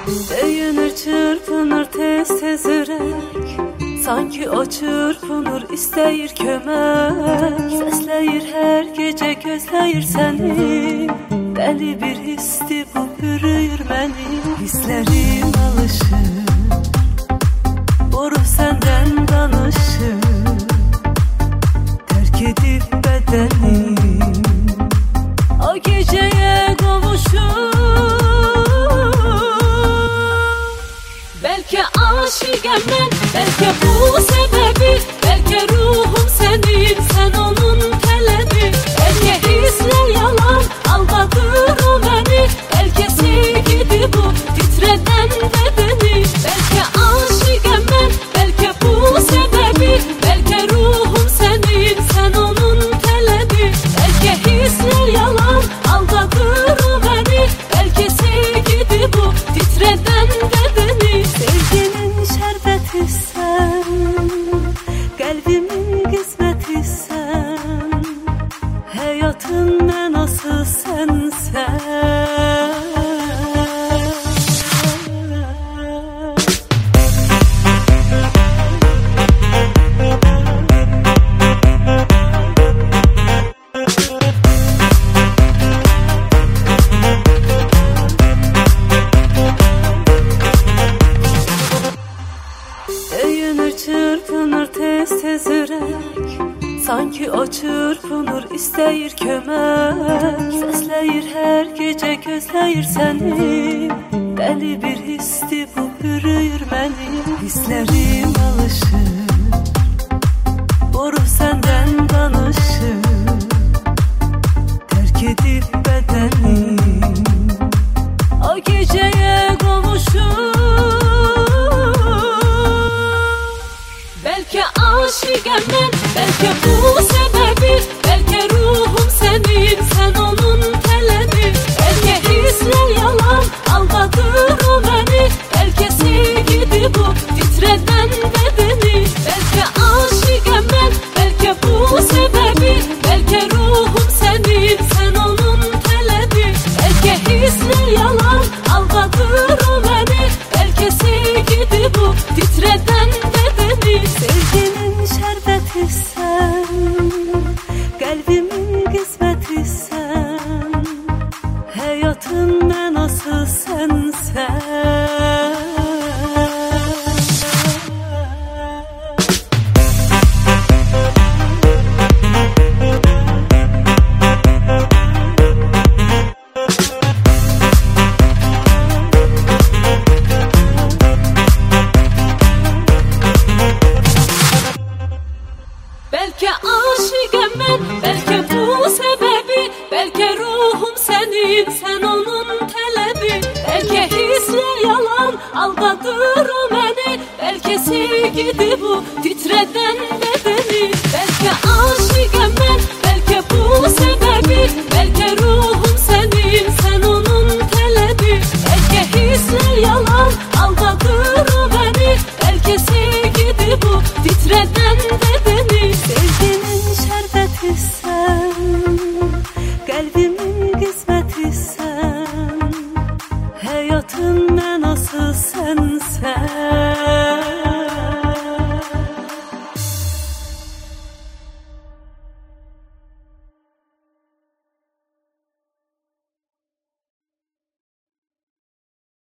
Değinir çırpınır tez tez ürək, sanki o çırpınır istəyir kömək. Səsləyir hər gecə gözləyir səni, dəli bir hisdi bu bürüyür məni. Hisslərim alışır, vurur səndən danışır, tərk edib bədənim o gecəyə qovuşur. Belki aşıqəm mən, belki bu səbəbi, belki ruhum sənin, sən onun tələbi. Belki hisslər yalan, aldadır o məni, belki sevgidir bu titrədən bədəni. Belki aşıqəm mən, belki bu səbəbi, belki ruhum sənin, sən onun tələbi. Belki hisslər yalan, aldadır o məni, belki sevgidir bu titrədən bədəni. Sevginin şərbətisən, qəlbimin qismətisən, həyatın mənası sənsən. Değinir çırpınır tez tez ürək, sanki o çırpınır istəyir kömək. Səsləyir hər gecə gözləyir səni, dəli bir hisdi bu bürüyür məni. Hisslərim alışır, vurur səndən danışır, tərk edib bədənim o gecəyə qovuşur. Belki aşıqəm mən, belki bu səbəbi, belki ruhum sənin, sən onun tələbi. Belki hisslər yalan, aldadır o məni, belki sevgidir bu titrədən bədəni. Belki aşıqəm mən, belki bu səbəbi, belki ruhum sənin, sən onun tələbi. Belki hisslər yalan, aldadır o məni, belki sevgidir bu titrədən bədəni. Sevginin şərbətisən, qəlbimin qismətisən, həyatın mənası sənsən. Belki aşıqəm mən, belki bu səbəbi, belki ruhum sənin, sən onun tələbi. Belki hisslər yalan, aldadır o məni, belki sevgidir bu titrədən bədəni. Belki aşıqəm